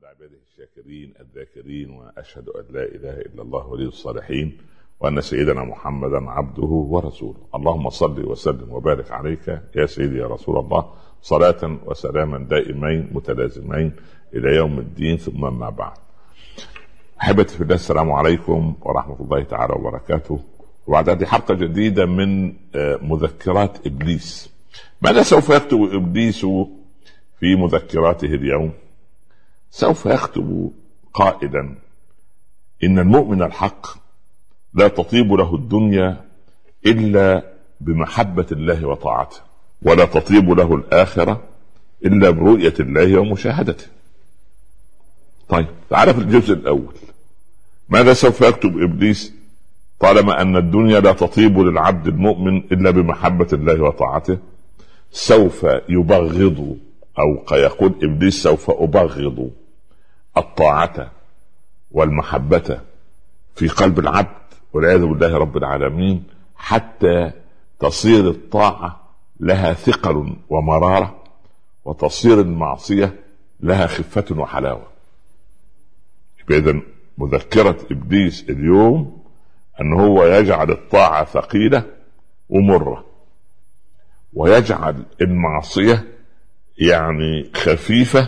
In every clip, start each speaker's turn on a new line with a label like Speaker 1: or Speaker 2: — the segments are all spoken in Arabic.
Speaker 1: حمد عباده الشاكرين الذاكرين، وأشهد أن لا إله إلا الله ولي الصالحين، وأن سيدنا محمدا عبده ورسوله. اللهم صل وسلم وبارك عليك يا سيدي يا رسول الله، صلاة وسلاما دائمين متلازمين إلى يوم الدين، ثم ما بعد. أحبتي في الله، السلام عليكم ورحمة الله تعالى وبركاته. وبعد هذه حلقة جديدة من مذكرات إبليس. ماذا سوف يكتب إبليس في مذكراته اليوم؟ سوف يكتب قائلا: إن المؤمن الحق لا تطيب له الدنيا إلا بمحبة الله وطاعته، ولا تطيب له الآخرة إلا برؤية الله ومشاهدته. طيب، تعال في الجزء الأول. ماذا سوف يكتب إبليس طالما أن الدنيا لا تطيب للعبد المؤمن إلا بمحبة الله وطاعته؟ سوف يبغض، أو يقول إبليس: سوف أبغض الطاعة والمحبة في قلب العبد والعياذ بالله رب العالمين، حتى تصير الطاعة لها ثقل ومرارة، وتصير المعصية لها خفة وحلاوة. إذن مذكرة إبليس اليوم أن هو يجعل الطاعة ثقيلة ومرة، ويجعل المعصية يعني خفيفة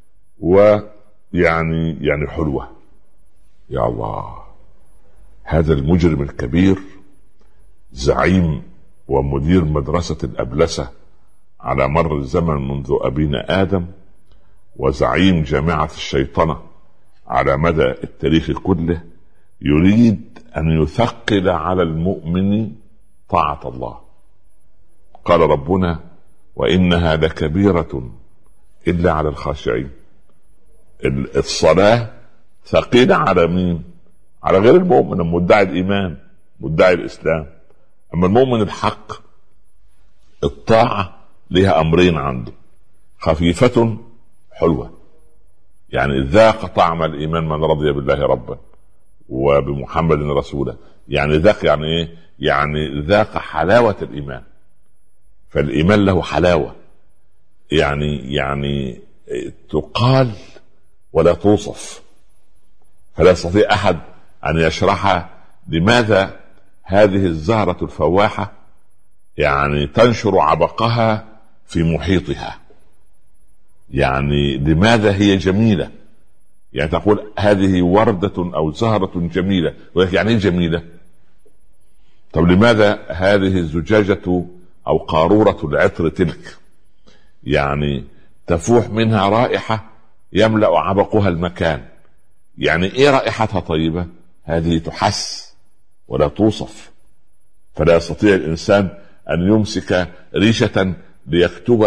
Speaker 1: ويعني حلوة. يا الله، هذا المجرم الكبير، زعيم ومدير مدرسة الأبلسة على مر الزمن منذ أبينا آدم، وزعيم جامعة الشيطنة على مدى التاريخ كله، يريد أن يثقل على المؤمن طاعة الله. قال ربنا: وإنها لكبيرة إلا على الخاشعين. الصلاة ثقيلة على مين؟ على غير المؤمن، مدعي الإيمان، مدعي الإسلام. أما المؤمن الحق، الطاعة لها أمرين عنده: خفيفة حلوة، يعني ذاق طعم الإيمان من رضي بالله ربا وبمحمد رسولا. يعني ذاق، يعني إيه؟ يعني ذاق حلاوة الإيمان. فالإيمان له حلاوة، يعني تقال ولا توصف، فلا يستطيع أحد أن يشرح لماذا هذه الزهرة الفواحة يعني تنشر عبقها في محيطها. يعني لماذا هي جميلة؟ يعني تقول هذه وردة أو زهرة جميلة، ولكن يعني جميلة. طب لماذا هذه الزجاجة أو قارورة العطر تلك يعني تفوح منها رائحة يملأ عبقها المكان؟ يعني إيه رائحتها طيبة؟ هذه تحس ولا توصف. فلا يستطيع الإنسان أن يمسك ريشة ليكتب،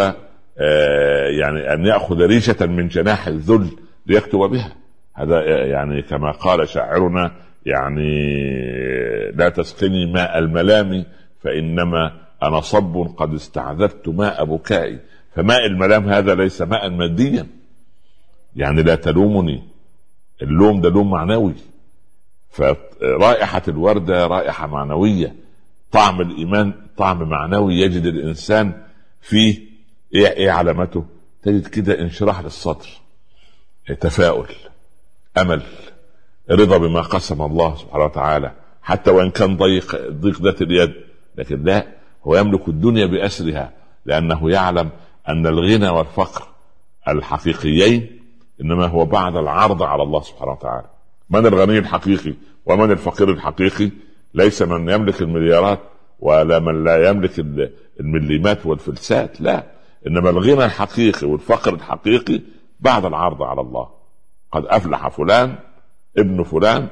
Speaker 1: يعني أن يأخذ ريشة من جناح الذل ليكتب بها. هذا يعني كما قال شاعرنا: يعني لا تسقني ماء الملام فإنما أنا صب قد استعذبت ماء بكائي. فماء الملام هذا ليس ماء ماديا، يعني لا تلومني. اللوم ده لوم معنوي. فرائحة الوردة رائحة معنوية، طعم الإيمان طعم معنوي يجد الإنسان فيه. إيه علامته؟ تجد كده انشراح للصدر، تفاؤل، أمل، رضا بما قسم الله سبحانه وتعالى، حتى وإن كان ضيق ذات اليد، لكن لا، هو يملك الدنيا بأسرها، لأنه يعلم أن الغنى والفقر الحقيقيين إنما هو بعد العرض على الله سبحانه وتعالى. من الغني الحقيقي ومن الفقير الحقيقي؟ ليس من يملك المليارات ولا من لا يملك المليمات والفلسات، لا، إنما الغنى الحقيقي والفقر الحقيقي بعد العرض على الله. قد أفلح فلان ابن فلان،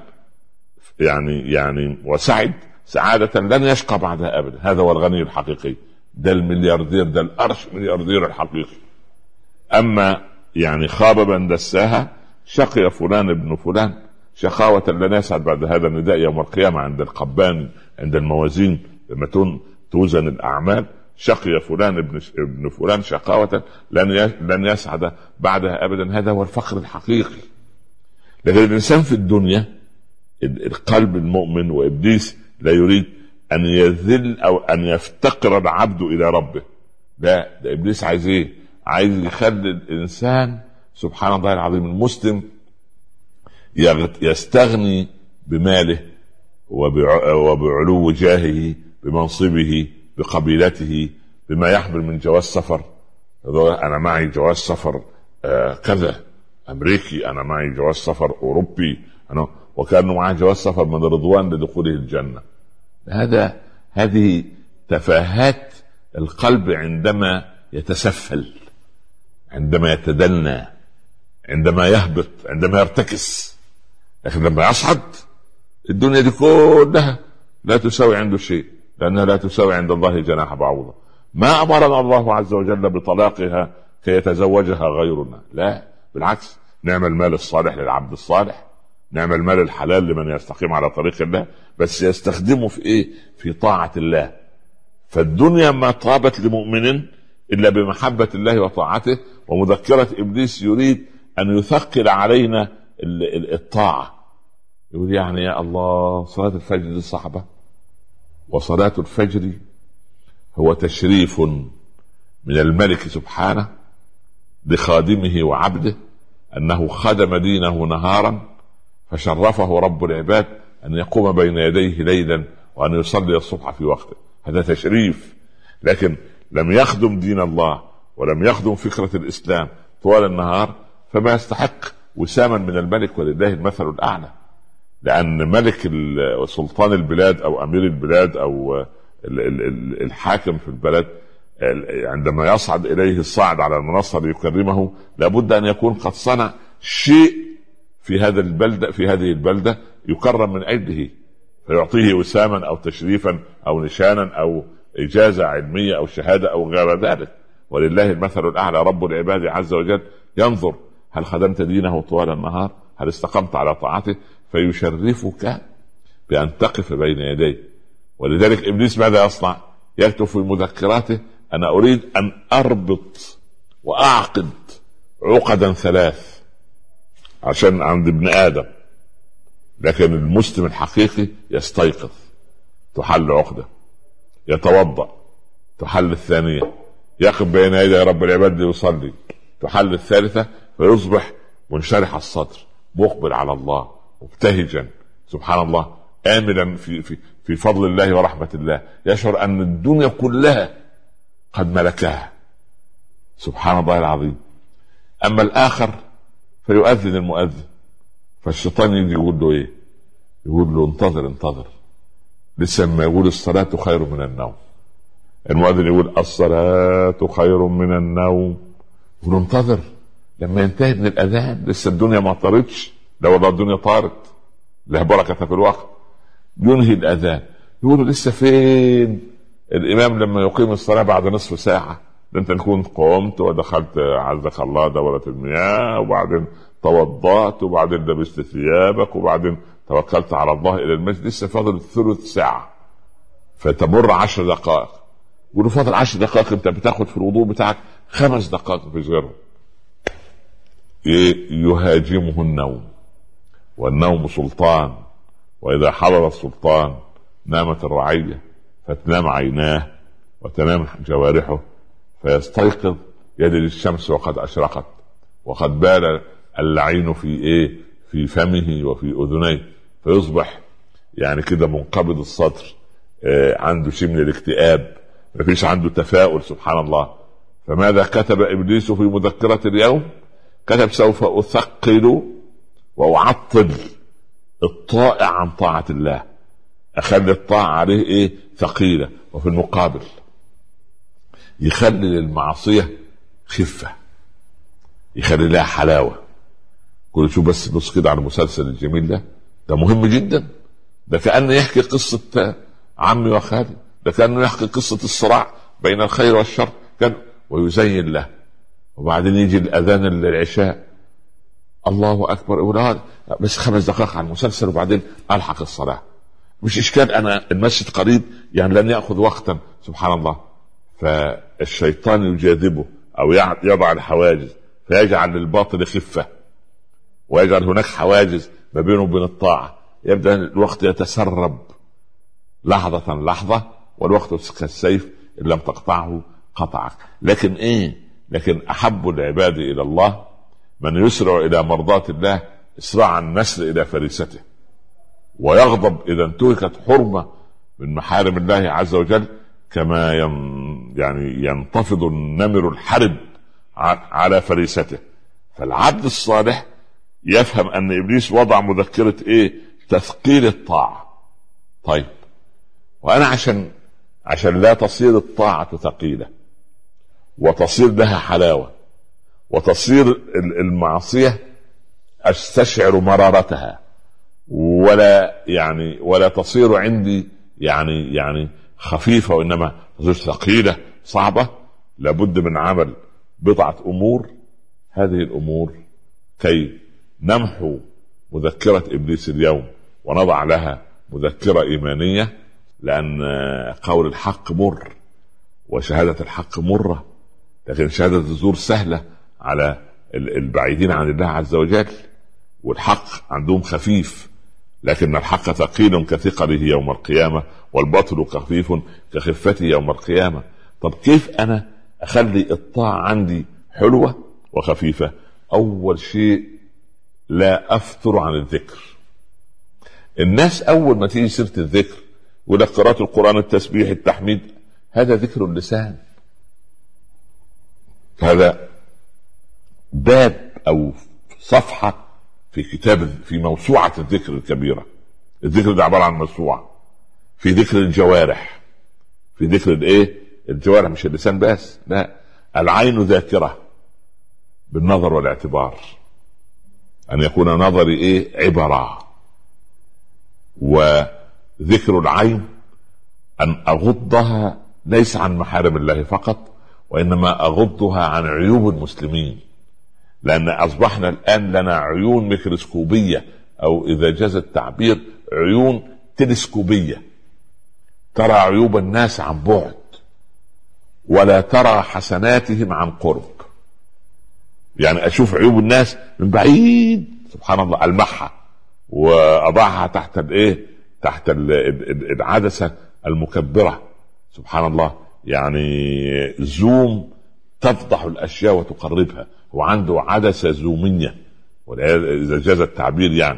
Speaker 1: يعني وسعد سعادة لن يشقى بعدها أبدا. هذا هو الغني الحقيقي، ده الملياردير، ده الأرش ملياردير الحقيقي. أما يعني خاب من دساها، شقي فلان ابن فلان شقاوة لن يسعد بعد هذا النداء يوم القيامة عند القبان، عند الموازين لما توزن الأعمال: شقي فلان ابن فلان شقاوة لن يسعد بعدها أبدا. هذا هو الفقر الحقيقي. لكن الإنسان في الدنيا، القلب المؤمن، وإبليس لا يريد أن يذل أو أن يفتقر العبد إلى ربه. ده إبليس عايز إيه؟ عايز يخلي الإنسان سبحان الله العظيم المسلم يستغني بماله وبعلو جاهه بمنصبه بقبيلته بما يحمل من جواز سفر. أنا معي جواز سفر كذا أمريكي، أنا معي جواز سفر أوروبي، وكأنه معه جواز سفر من رضوان لدخوله الجنة. هذه تفاهات القلب عندما يتسفل، عندما يتدنى، عندما يهبط، عندما يرتكس. لكن لما يصعد الدنيا دي كلها لا تساوي عنده شيء، لأنها لا تساوي عند الله جناح بعوضة. ما أمرنا الله عز وجل بطلاقها كي يتزوجها غيرنا، لا بالعكس، نعمل المال الصالح للعبد الصالح، نعمل المال الحلال لمن يستقيم على طريق الله، بس يستخدمه في ايه؟ في طاعة الله. فالدنيا ما طابت لمؤمن إلا بمحبة الله وطاعته. ومذكرة إبليس يريد أن يثقل علينا الطاعة، يقول يعني يا الله صلاة الفجر صعبة، وصلاة الفجر هو تشريف من الملك سبحانه لخادمه وعبده، أنه خدم دينه نهارا فشرفه رب العباد أن يقوم بين يديه ليلا وأن يصلي الصبح في وقته. هذا تشريف. لكن لم يخدم دين الله ولم يخدم فكرة الإسلام طوال النهار فما يستحق وساما من الملك، ولله المثل الأعلى. لأن ملك سلطان البلاد أو أمير البلاد أو الحاكم في البلد عندما يصعد إليه الصاعد على المنصة ليكرمه لابد أن يكون قد صنع شيء في هذه البلدة يكرم من أجله، فيعطيه وساما أو تشريفا أو نشانا أو إجازة علمية أو شهادة أو غير ذلك. ولله المثل الأعلى. رب العباد عز وجل ينظر هل خدمت دينه طوال النهار، هل استقمت على طاعته، فيشرفك بأن تقف بين يديه. ولذلك إبليس ماذا يصنع؟ يكتب في مذكراته أنا أريد أن أربط وأعقد عقدا 3 عشان عند ابن آدم. لكن المسلم الحقيقي يستيقظ تحل عقدة، يتوضأ تحل الثانية، يقف بين يدي رب العباد يصلي تحل الثالثة، فيصبح منشرح الصدر مقبل على الله مبتهجا سبحان الله آملا في فضل الله ورحمة الله، يشعر أن الدنيا كلها قد ملكها سبحان الله العظيم. أما الآخر فيؤذن المؤذن، فالشيطان يجي يقول له إيه؟ يقول له انتظر لسه ما يقول الصلاة خير من النوم. المؤذن يقول الصلاة خير من النوم، يقول انتظر لما ينتهي من الأذان، لسه الدنيا ما طارتش. لا والله الدنيا طارت، لا بركة في الوقت. ينهي الأذان يقول لسه فين الإمام لما يقيم الصلاة بعد نصف ساعة؟ انت تكون قمت ودخلت عزك الله دورة المياه، وبعدين توضأت، وبعدين لبست ثيابك، وبعدين توكلت على الله إلى المسجد، لسه فاضل ثلث ساعة. فتمر 10 دقائق، يقولوا فاضل 10 دقائق، انت بتاخد في الوضوء بتاعك 5 دقائق في غيره. يهاجمه النوم، والنوم سلطان، وإذا حضر السلطان نامت الرعية، فتنام عيناه وتنام جوارحه، فيستيقظ يجد الشمس وقد أشرقت، وقد بال اللعين في فمه وفي أذنيه، فيصبح يعني كده منقبض الصدر، عنده شيء من الاكتئاب، مفيش عنده تفاؤل سبحان الله. فماذا كتب إبليس في مذكرة اليوم؟ كتب سوف أثقل وأعطل الطائع عن طاعة الله، أخلي الطاعة عليه ثقيلة، وفي المقابل يخلي للمعصية خفة، يخلي لها حلاوة. كل شو بص كده على المسلسل الجميل ده مهم جدا. ده كأنه يحكي قصة عمي وخالي، ده كأنه يحكي قصة الصراع بين الخير والشر، كان ويزين له. وبعدين يجي الأذان العشاء، الله أكبر، يقول بس 5 دقائق على المسلسل وبعدين ألحق الصلاة، مش إشكال، أنا المسجد قريب يعني لن يأخذ وقتا سبحان الله. فالشيطان يجاذبه أو يضع الحواجز، فيجعل للباطل خفة، ويجعل هناك حواجز ما بينه وبين الطاعة. يبدأ الوقت يتسرب لحظة، والوقت كالسيف إن لم تقطعه قطعك. لكن لكن أحب العباد إلى الله من يسرع إلى مرضاة الله إسراع النسل إلى فريسته، ويغضب إذا انتهكت حرمة من محارم الله عز وجل، كما يعني ينتفض النمر الحرب على فريسته. فالعبد الصالح يفهم أن إبليس وضع مذكرة تثقيل الطاعة. طيب، وأنا عشان لا تصير الطاعة ثقيلة وتصير لها حلاوة وتصير المعصية أستشعر مرارتها ولا تصير عندي يعني خفيفة، وإنما تصير ثقيلة صعبة، لابد من عمل بضعة أمور. هذه الأمور كي نمحو مذكرة إبليس اليوم ونضع لها مذكرة إيمانية، لأن قول الحق مر وشهادة الحق مرة، لكن شهادة الزور سهلة على البعيدين عن الله عز وجل، والحق عندهم خفيف، لكن الحق ثقيل كثقله يوم القيامة، والباطل خفيف كخفته يوم القيامة. طب كيف أنا أخلي الطاعة عندي حلوة وخفيفة؟ أول شيء لا أفتر عن الذكر. الناس أول ما تيجي سيرة الذكر ولا قراءة القرآن، التسبيح، التحميد، هذا ذكر اللسان، هذا باب أو صفحة في كتاب، في موسوعة الذكر الكبيرة. الذكر ده عبارة عن موسوعة، في ذكر الجوارح، في ذكر الجوارح، مش اللسان بس، لا، العين ذاكرة بالنظر والاعتبار، أن يكون نظري عبرة. وذكر العين أن أغضها ليس عن محارم الله فقط، وإنما أغضها عن عيوب المسلمين، لأن أصبحنا الآن لنا عيون ميكروسكوبية، أو إذا جاز التعبير عيون تلسكوبية، ترى عيوب الناس عن بعد ولا ترى حسناتهم عن قرب. يعني أشوف عيوب الناس من بعيد، سبحان الله، ألمحها وأضعها تحت العدسة المكبرة، سبحان الله، يعني زوم تفضح الأشياء وتقربها، وعنده عدسة زومية، إذا جاز التعبير، يعني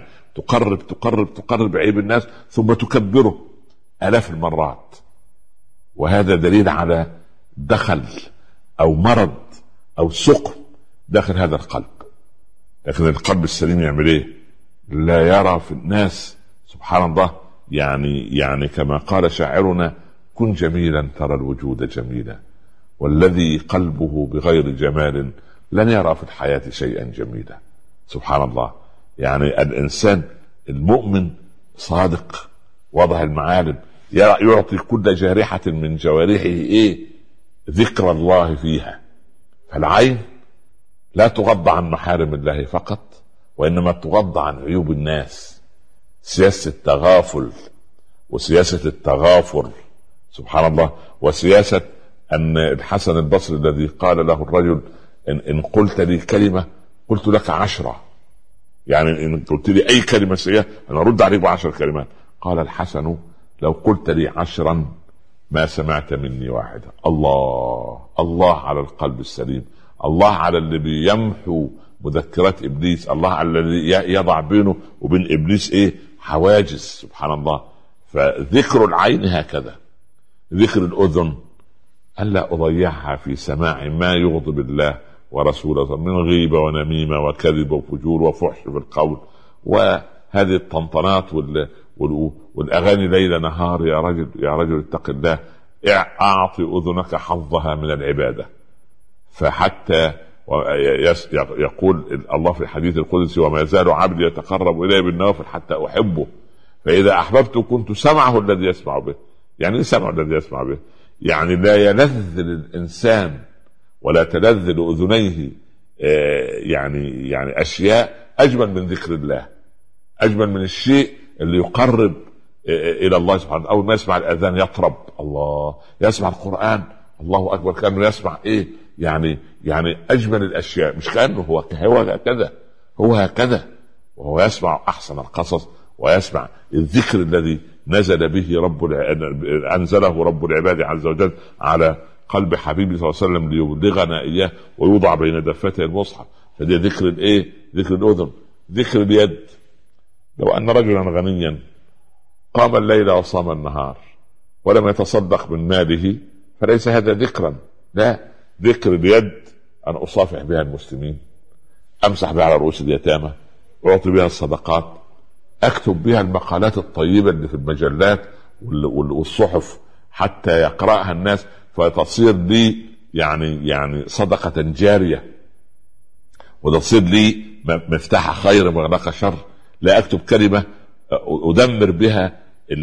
Speaker 1: تقرب عيب الناس ثم تكبره آلاف المرات. وهذا دليل على دخل أو مرض أو سقم داخل هذا القلب. لكن القلب السليم يعمل لا يرى في الناس، سبحان الله، يعني كما قال شاعرنا: كن جميلا ترى الوجود جميلا، والذي قلبه بغير جمال لن يرى في الحياة شيئا جميلا. سبحان الله، يعني الإنسان المؤمن صادق واضح المعالم، يعطي كل جارحة من جوارحه ذكر الله فيها. فالعين لا تغض عن محارم الله فقط، وإنما تغض عن عيوب الناس. سياسة التغافل وسياسة التغافر، سبحان الله، وسياسة أن الحسن البصري الذي قال له الرجل: إن قلت لي كلمة قلت لك 10، يعني إن قلت لي أي كلمة سيئة أنا أرد عليك ب10 كلمات. قال الحسن: لو قلت لي 10 ما سمعت مني واحدة. الله على القلب السليم، الله على اللي بيمحو مذكرات إبليس، الله على الذي يضع بينه وبين إبليس حواجز، سبحان الله. فذكر العين هكذا، ذكر الأذن ألا أضيعها في سماع ما يغضب الله ورسوله من غيبة ونميمة وكذب وفجور وفحش في القول، وهذه الطنطنات والأغاني ليل نهار. يا رجل اتق الله، أعطي أذنك حظها من العبادة. فحتى يقول الله في الحديث القدسي: وما يزال عبدي يتقرب إلي بالنوافل حتى أحبه، فإذا أحببت كنت سمعه الذي يسمع به. يعني سمع الذي يسمع به، يعني لا يلذ الإنسان ولا تلذ لأذنيه يعني أشياء أجمل من ذكر الله، أجمل من الشيء اللي يقرب إلى الله سبحانه. أول ما يسمع الأذان يطرب، الله، يسمع القرآن، الله أكبر، كأنه يسمع يعني أجمل الأشياء، مش كأنه هو هكذا، وهو يسمع أحسن القصص، ويسمع الذكر الذي نزل به أنزله رب العباد عز وجل على قلب حبيبه صلى الله عليه وسلم ليبلغنا إياه، ويوضع بين دفتي المصحف. فدي ذكر الايه؟ ذكر الاذن. ذكر اليد، لو ان رجلا غنيا قام الليل وصام النهار ولم يتصدق من ماله فليس هذا ذكرا. لا، ذكر اليد ان اصافح بها المسلمين، امسح بها على رؤوس اليتامى، اعطي بها الصدقات، اكتب بها المقالات الطيبه اللي في المجلات والصحف حتى يقرأها الناس فتصير لي يعني صدقة جارية، وتصير لي مفتاح خير ومغلق شر. لا اكتب كلمة ادمر بها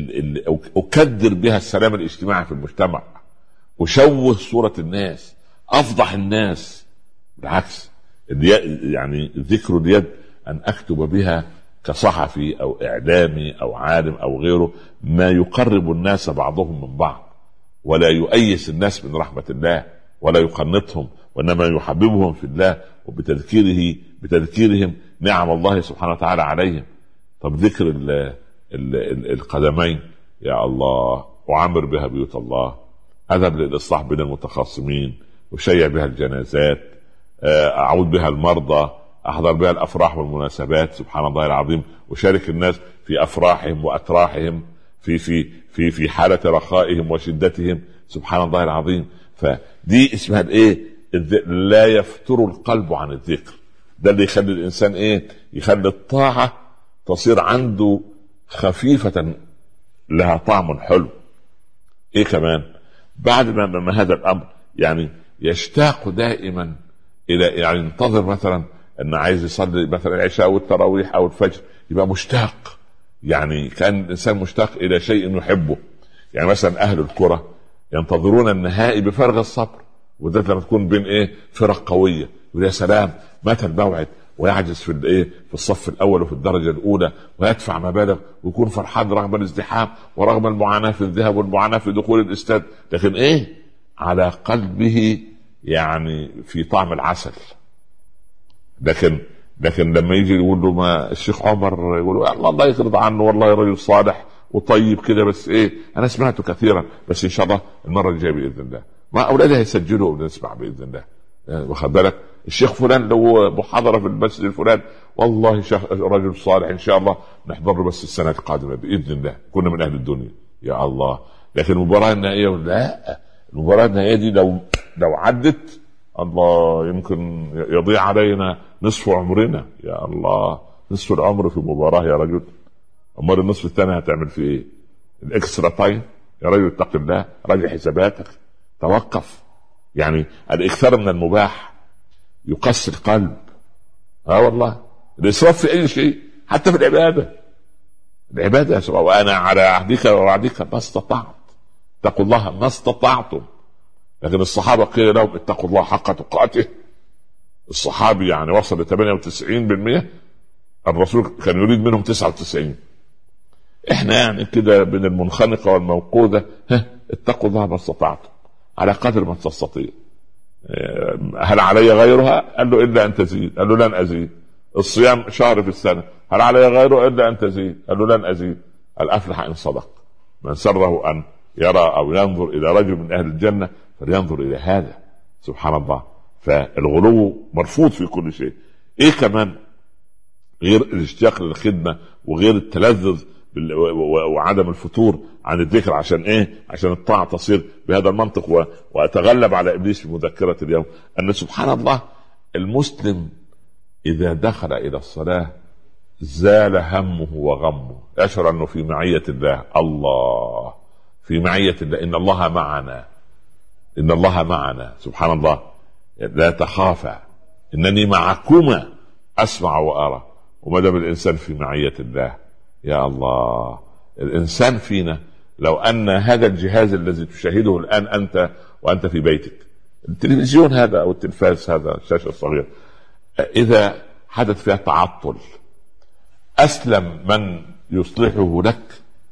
Speaker 1: اكدر بها السلام الاجتماعي في المجتمع، اشوه صورة الناس، افضح الناس. بالعكس، يعني ذكر اليد ان اكتب بها كصحفي او اعلامي او عالم او غيره ما يقرب الناس بعضهم من بعض، ولا يؤيس الناس من رحمة الله ولا يقنطهم، وانما يحببهم في الله بتذكيرهم نعم الله سبحانه وتعالى عليهم. طب ذكر القدمين، يا الله اعمر بها بيوت الله، اذهب للاصلاح بين المتخاصمين، وشيع بها الجنازات، اعود بها المرضى، احضر بها الافراح والمناسبات، سبحان الله العظيم، وشارك الناس في افراحهم واتراحهم في حالة رخائهم وشدتهم، سبحان الله العظيم. فدي اسمها الايه؟ لا يفتر القلب عن الذكر. ده اللي يخلي الانسان ايه؟ يخلي الطاعة تصير عنده خفيفة لها طعم حلو. ايه كمان بعد ما هذا الامر يعني يشتاق دائما الى، يعني ينتظر مثلا ان عايز يصلي مثلا العشاء او التراويح او الفجر، يبقى مشتاق، يعني كان الانسان مشتاق الى شيء يحبه. يعني مثلا اهل الكرة ينتظرون النهائي بفارغ الصبر، وده لما تكون بين ايه؟ فرق قوية، ويا سلام متى الموعد، ويعجز في الايه؟ في الصف الاول وفي الدرجة الاولى، ويدفع مبالغ ويكون فرحان رغم الازدحام ورغم المعاناة في الذهاب والمعاناة في دخول الاستاد، لكن ايه؟ على قلبه يعني في طعم العسل. لكن لما يجي يقول له ما الشيخ عمر يقول له الله يرضى عنه والله رجل صالح وطيب كده، بس ايه انا سمعته كثيرا، بس ان شاء الله المره الجايه باذن الله ما اولادها يسجلوا ونسمع باذن الله. واخد بالك الشيخ فلان لو محاضره في المسجد الفلان والله رجل صالح ان شاء الله نحضر له، بس السنه القادمه باذن الله كنا من اهل الدنيا يا الله. لكن المباراه النهائيه لا، المباراه النهائيه دي لو عدت الله يمكن يضيع علينا نصف عمرنا. يا الله، نصف العمر في مباراه يا رجل، امال النصف الثاني هتعمل في ايه؟ الاكسترا تايم يا رجل، اتق الله، راجع حساباتك، توقف. يعني الاكثار من المباح يقسي القلب. والله الاسراف في اي شيء حتى في العباده يا سبحان، وانا على عهدك ووعدك ما استطعت، اتقوا الله ما استطعتم. لكن الصحابه قيل لهم اتقوا الله حق تقاته. الصحابي يعني وصل ل 98%، الرسول كان يريد منهم 99. احنا يعني كده بين المنخنقه والموقوذه، اتقوا الله ما استطعتم على قدر ما تستطيع. هل علي غيرها؟ قال له الا ان تزيد، قال له لن ازيد. الصيام شهر في السنه، هل علي غيره؟ الا ان تزيد، قال له لن ازيد. قال افلح ان صدق. من سره ان يرى او ينظر الى رجل من اهل الجنه فلينظر الى هذا، سبحان الله. فالغلو مرفوض في كل شيء. ايه كمان غير الاشتياق للخدمه وغير التلذذ وعدم الفتور عن الذكر؟ عشان ايه؟ عشان الطاعة تصير بهذا المنطق. واتغلب على ابليس في مذكرة اليوم ان سبحان الله المسلم اذا دخل الى الصلاة زال همه وغمه، يشعر انه في معية الله. الله في معية الله، ان الله معنا، ان الله معنا، سبحان الله. لا تخافا انني معكما اسمع وارى. وما دام الانسان في معية الله، يا الله، الإنسان فينا لو أن هذا الجهاز الذي تشاهده الآن أنت وأنت في بيتك، التلفزيون هذا أو التلفاز هذا الشاشة الصغيرة، إذا حدث فيها تعطل أسلم من يصلحه لك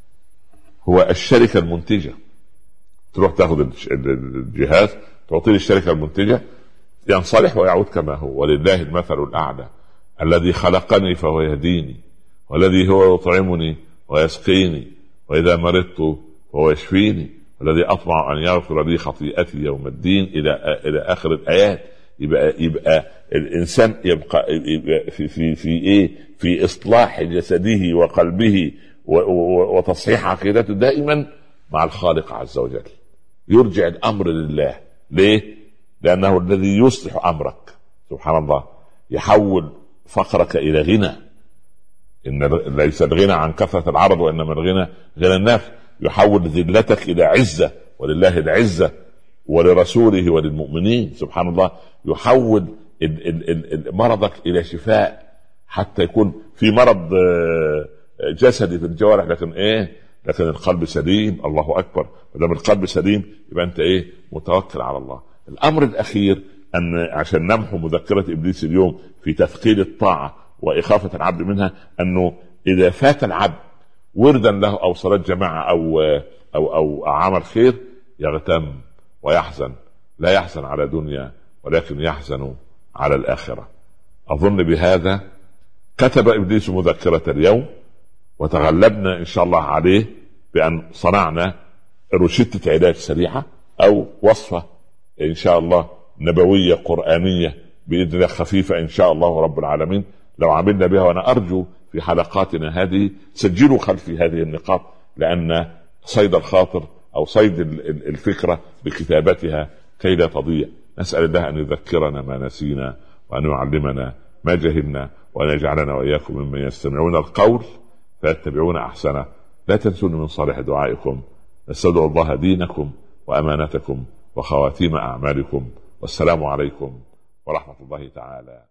Speaker 1: هو الشركة المنتجة. تروح تأخذ الجهاز تعطيه للشركة المنتجة ينصلح ويعود كما هو. ولله المثل الأعلى، الذي خلقني فهو يهديني، والذي هو يطعمني ويسقيني، وإذا مرضت فهو يشفيني، والذي أطمع أن يغفر لي خطيئتي يوم الدين إلى آخر الآيات. يبقى الانسان يبقى في اصلاح جسده وقلبه وتصحيح عقيدته دائما مع الخالق عز وجل، يرجع الامر لله. ليه؟ لانه الذي يصلح امرك سبحان الله، يحول فقرك الى غنى. ان ليس الغنى عن كثرة العرض وانما الغنى غنى النفس. يحول ذلتك الى عزة، ولله العزة ولرسوله وللمؤمنين سبحان الله. يحول مرضك الى شفاء، حتى يكون في مرض جسدي في الجوارح لكن القلب سليم. الله اكبر. ما دام القلب سليم يبقى انت متوكل على الله. الامر الاخير ان عشان نمحو مذكرة ابليس اليوم في تثقيل الطاعة واخافة العبد منها، انه اذا فات العبد وردا له او صلاة جماعة او عمل خير يغتم ويحزن. لا يحزن على دنيا ولكن يحزن على الآخرة. أظن بهذا كتب إبليس مذكرة اليوم، وتغلبنا إن شاء الله عليه بأن صنعنا روشتة علاج سريعة أو وصفة إن شاء الله نبوية قرآنية بإذن الله خفيفة إن شاء الله رب العالمين لو عملنا بها. وأنا أرجو في حلقاتنا هذه سجلوا خلفي هذه النقاط، لأن صيد الخاطر أو صيد الفكرة بكتابتها كي لا تضيع. نسأل الله أن يذكرنا ما نسينا، وأن يعلمنا ما جهلنا، وأن يجعلنا وإياكم ممن يستمعون القول فيتبعون أحسنه. لا تنسون من صالح دعائكم. نستودع الله دينكم وأمانتكم وخواتيم أعمالكم. والسلام عليكم ورحمة الله تعالى.